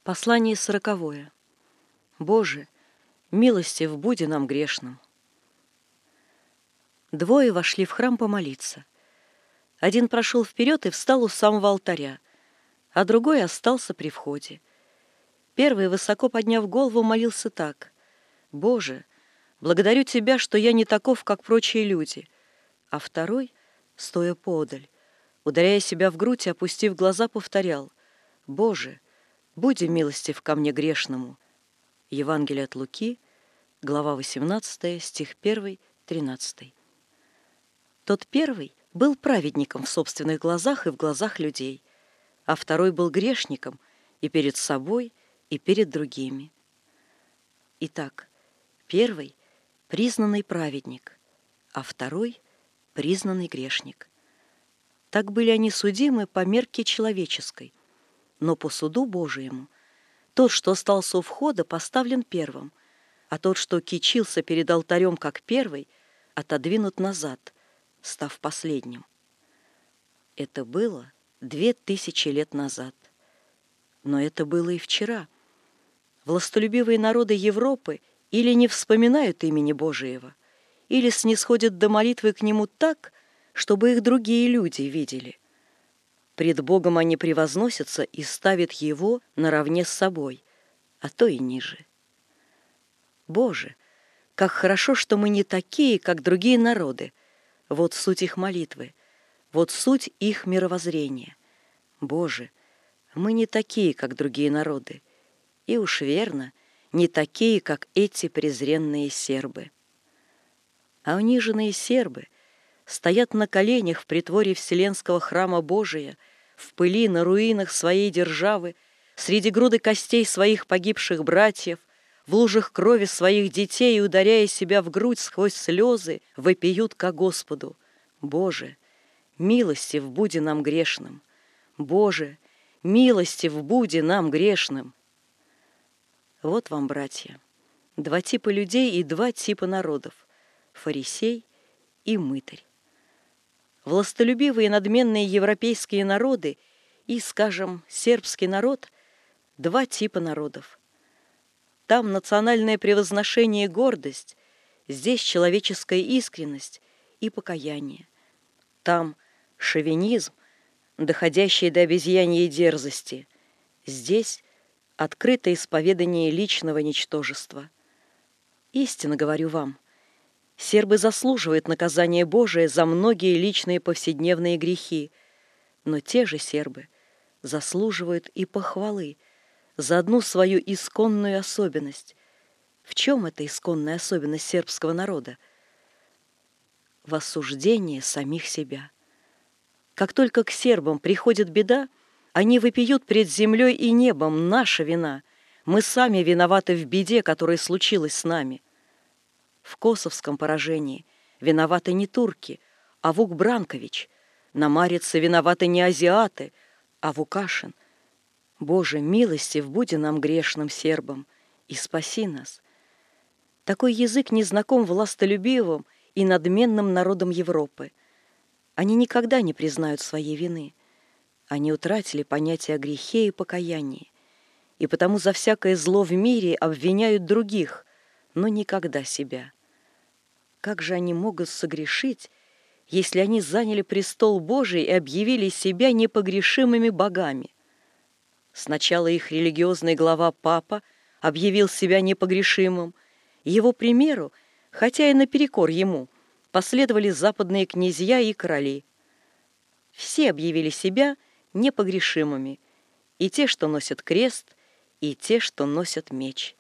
Послание 40. Боже, милостив буди нам грешным. Двое вошли в храм помолиться. Один прошел вперед и встал у самого алтаря, а другой остался при входе. Первый, высоко подняв голову, молился так: «Боже, благодарю Тебя, что я не таков, как прочие люди». А второй, стоя поодаль, ударяя себя в грудь и опустив глаза, повторял: «Боже, буди милостив ко мне грешному». Евангелие от Луки, глава 18, стих 1, 13. Тот первый был праведником в собственных глазах и в глазах людей, а второй был грешником и перед собой, и перед другими. Итак, первый — признанный праведник, а второй — признанный грешник. Так были они судимы по мерке человеческой, но по суду Божиему тот, что остался у входа, поставлен первым, а тот, что кичился перед алтарем как первый, отодвинут назад, став последним. Это было 2000 лет назад. Но это было и вчера. Властолюбивые народы Европы или не вспоминают имени Божиего, или снисходят до молитвы к Нему так, чтобы их другие люди видели. Пред Богом они превозносятся и ставят Его наравне с собой, а то и ниже. Боже, как хорошо, что мы не такие, как другие народы. Вот суть их молитвы, вот суть их мировоззрения. Боже, мы не такие, как другие народы, и уж верно, не такие, как эти презренные сербы. А униженные сербы стоят на коленях в притворе Вселенского храма Божия, в пыли на руинах своей державы, среди груды костей своих погибших братьев, в лужах крови своих детей, ударяя себя в грудь сквозь слезы, вопиют ко Господу: «Боже, милостив буди нам грешным! Боже, милостив буди нам грешным!» Вот вам, братья, два типа людей и два типа народов — фарисей и мытарь. Властолюбивые и надменные европейские народы и, скажем, сербский народ — два типа народов. Там национальное превозношение и гордость, здесь человеческая искренность и покаяние. Там шовинизм, доходящий до обезьяньей дерзости, здесь открытое исповедание личного ничтожества. Истинно говорю вам, сербы заслуживают наказания Божия за многие личные повседневные грехи, но те же сербы заслуживают и похвалы за одну свою исконную особенность. В чем эта исконная особенность сербского народа? В осуждении самих себя. Как только к сербам приходит беда, они вопиют пред землей и небом: наша вина, мы сами виноваты в беде, которая случилась с нами. В косовском поражении виноваты не турки, а Вук Бранкович. На Марице виноваты не азиаты, а Вукашин. Боже, милостив буди нам грешным сербам, и спаси нас. Такой язык не знаком властолюбивым и надменным народам Европы. Они никогда не признают своей вины. Они утратили понятие о грехе и покаянии, и потому за всякое зло в мире обвиняют других, но никогда себя. Как же они могут согрешить, если они заняли престол Божий и объявили себя непогрешимыми богами? Сначала их религиозный глава Папа объявил себя непогрешимым. Его примеру, хотя и наперекор ему, последовали западные князья и короли. Все объявили себя непогрешимыми, и те, что носят крест, и те, что носят меч.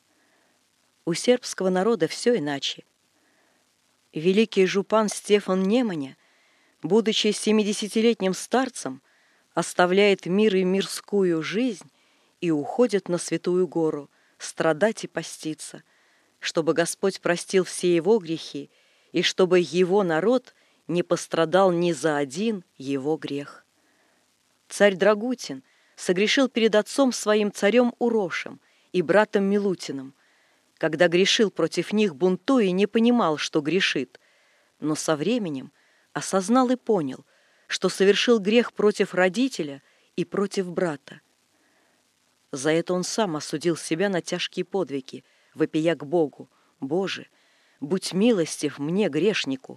У сербского народа все иначе. Великий жупан Стефан Неманя, будучи 70-летним старцем, оставляет мир и мирскую жизнь и уходит на Святую Гору страдать и поститься, чтобы Господь простил все его грехи и чтобы его народ не пострадал ни за один его грех. Царь Драгутин согрешил перед отцом своим царем Урошем и братом Милутиным, когда грешил против них, бунтуя, и не понимал, что грешит, но со временем осознал и понял, что совершил грех против родителя и против брата. За это он сам осудил себя на тяжкие подвиги, вопия к Богу: «Боже, будь милостив мне, грешнику».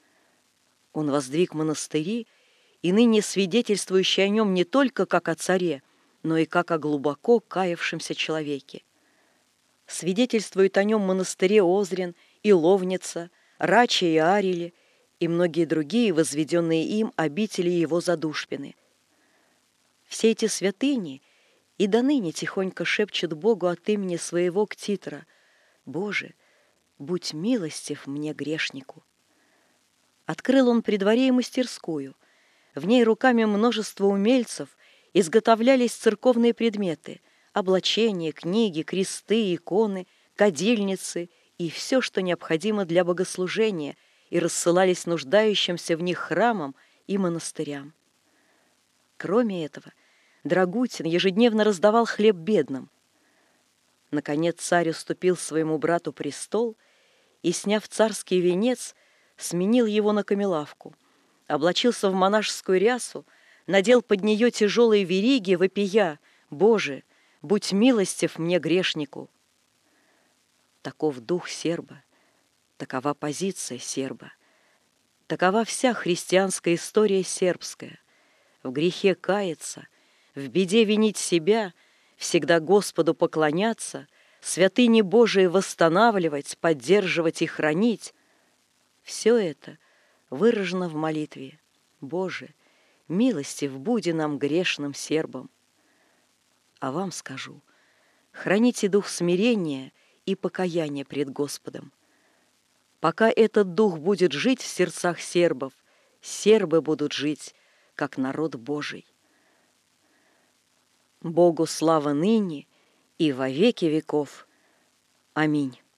Он воздвиг монастыри, и ныне свидетельствующий о нем не только как о царе, но и как о глубоко каявшемся человеке. Свидетельствуют о нем монастыре Озрин и Ловница, Рача и Арели и многие другие, возведенные им обители его Задушпины. Все эти святыни и доныне тихонько шепчут Богу от имени своего ктитора: «Боже, будь милостив мне, грешнику». Открыл он при дворе и мастерскую. В ней руками множества умельцев изготовлялись церковные предметы: облачения, книги, кресты, иконы, кадильницы и все, что необходимо для богослужения, и рассылались нуждающимся в них храмам и монастырям. Кроме этого, Драгутин ежедневно раздавал хлеб бедным. Наконец царь уступил своему брату престол и, сняв царский венец, сменил его на камелавку, облачился в монашескую рясу, надел под нее тяжелые вериги, вопия: «Боже, будь милостив мне, грешнику». Таков дух серба, такова позиция серба, такова вся христианская история сербская: в грехе каяться, в беде винить себя, всегда Господу поклоняться, святыни Божии восстанавливать, поддерживать и хранить. Все это выражено в молитве: «Боже, милостив буди нам, грешным сербам». А вам скажу: храните дух смирения и покаяния пред Господом. Пока этот дух будет жить в сердцах сербов, сербы будут жить, как народ Божий. Богу слава ныне и во веки веков. Аминь.